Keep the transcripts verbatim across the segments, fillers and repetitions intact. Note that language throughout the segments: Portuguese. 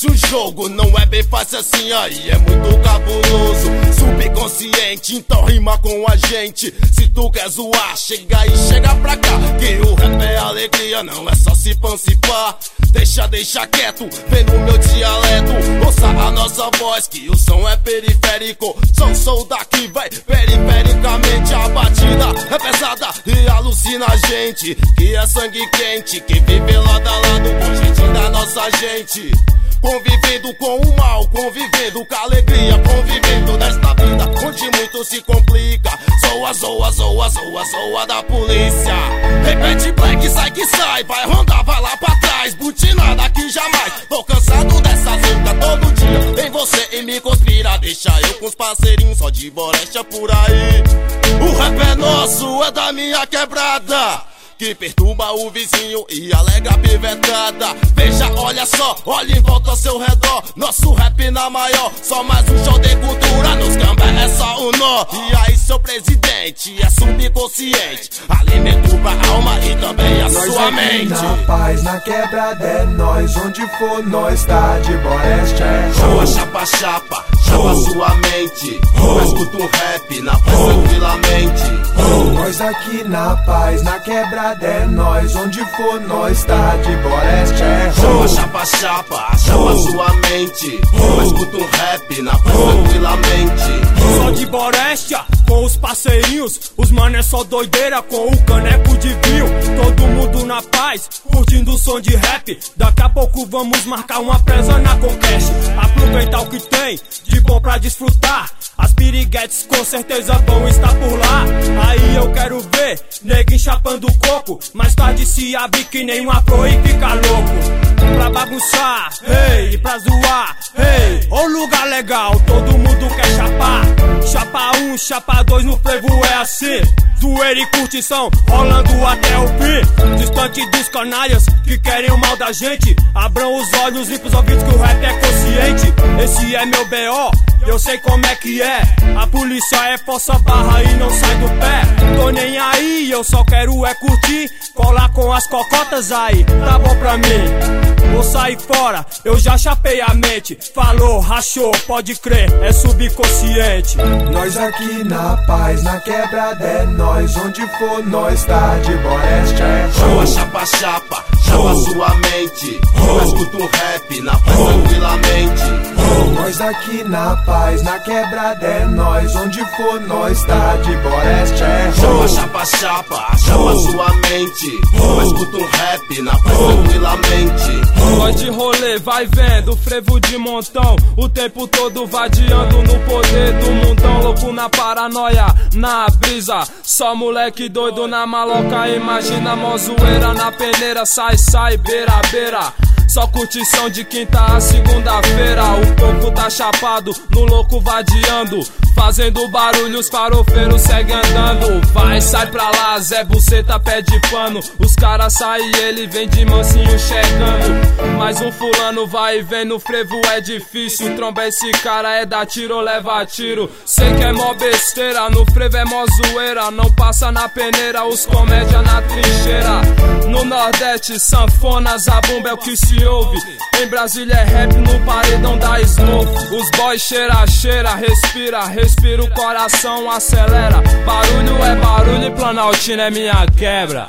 parece um jogo, não é bem fácil assim, aí é muito cabuloso. Subconsciente, então rima com a gente. Se tu quer zoar, chega e chega pra cá, que o rap é alegria, não é só se emancipar. Deixa, deixa quieto, vem no meu dialeto. Ouça a nossa voz, que o som é periférico. Sou, sou daqui, vai, perifericamente. A batida é pesada e alucina a gente, que é sangue quente, que vive lado a lado com o jeitinho da nossa gente. Convivendo com o mal, convivendo com a alegria, convivendo nesta vida onde muito se complica. Zoa, zoa, zoa, zoa, zoa da polícia. Repete black, sai que sai, vai rondar, vai lá pra trás. Butinada que jamais, tô cansado dessa luta todo dia. Vem você e me conspira, deixa eu com os parceirinhos só de bolecha por aí. O rap é nosso, é da minha quebrada, que perturba o vizinho e alegra a pivetada. Veja, olha só, olha em volta ao seu redor. Nosso rap na maior, só mais um show de cultura. Nos cambé é só o nó. E aí, seu presidente, é subconsciente, alimento pra alma e também a nós sua aqui mente. Na paz, na quebrada é nós, onde for nós tá de boreste é Chapa, chapa, chapa, chapa sua mente. Eu escuto um rap na paz tranquilamente. Nós aqui na paz, na quebrada é nós, onde for nós tá de boreste é Chapa, chapa, chapa, chapa sua mente. Eu escuto um rap na paz tranquilamente. Só de Borestia, com os parceirinhos, os mano é só doideira com o caneco de vinho. Todo mundo na paz, curtindo o som de rap. Daqui a pouco vamos marcar uma presa na Conquest. Aproveitar o que tem de bom pra desfrutar. As piriguetes com certeza vão estar por lá. Aí eu quero ver neguinho chapando o coco. Mais tarde se abre que nem um afro e fica louco. Pra bagunçar, hey, pra zoar, hey, ô lugar legal, todo mundo quer chapar. Chapa um, chapa dois, no frevo é assim. Zoeira e curtição, rolando até o fim. Distante dos canalhas que querem o mal da gente. Abram os olhos e pros ouvidos que o rap é consciente. Esse é meu B O, eu sei como é que é. A polícia é força barra e não sai do pé. Tô nem aí, eu só quero é curtir. Colar com as cocotas aí, tá bom pra mim. Vou sair fora, eu já chapei a mente. Falou, rachou, pode crer, é subconsciente. Nós aqui na paz, na quebrada é nós, onde for nós tá de boreste é Chapa, chapa, chapa, chapa sua mente. Eu escuto um rap na paz tranquilamente. Nós aqui na paz, na quebrada é nós, onde for nós tá de boreste é Chapa, chapa, chapa, chapa sua mente. Eu escuto um rap na paz tranquilamente. Nós de rolê, vai vendo, frevo de montão. O tempo todo vadiando no poder do mundão. Louco na paranoia, na brisa. Só moleque doido na maloca. Imagina mó zoeira na peneira. Sai, sai, beira, beira. Só curtição de quinta a segunda-feira. O povo tá chapado, no louco vadiando. Fazendo barulho, os farofeiros seguem andando. Vai, sai pra lá, Zé Buceta pede pano. Os caras saem e ele vem de mansinho chegando. Mais um fulano vai e vem no frevo é difícil. Tromba esse cara é dar tiro ou leva tiro. Sei que é mó besteira, no frevo é mó zoeira. Não passa na peneira, os comédia na trincheira. No Nordeste, sanfona, zabumba é o que se ouve. Em Brasília é rap no paredão da Smoke. Os boys cheira, cheira, respira, respira o coração, acelera. Barulho é barulho e Planaltina é minha quebra.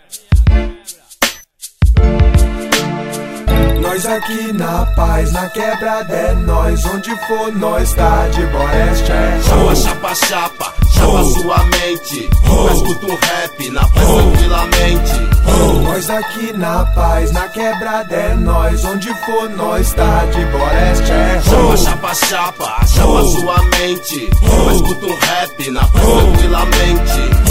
Nós aqui na paz, na quebrada é nós, onde for nós tá de boreste é Chapa, chapa, chapa, chapa sua mente. Eu escuto um rap na paz tranquilamente. Nós aqui na paz, na quebrada é nós, onde for nós tá de boreste é Chapa, chapa, chapa, chapa sua mente. Eu escuto um rap na paz tranquilamente.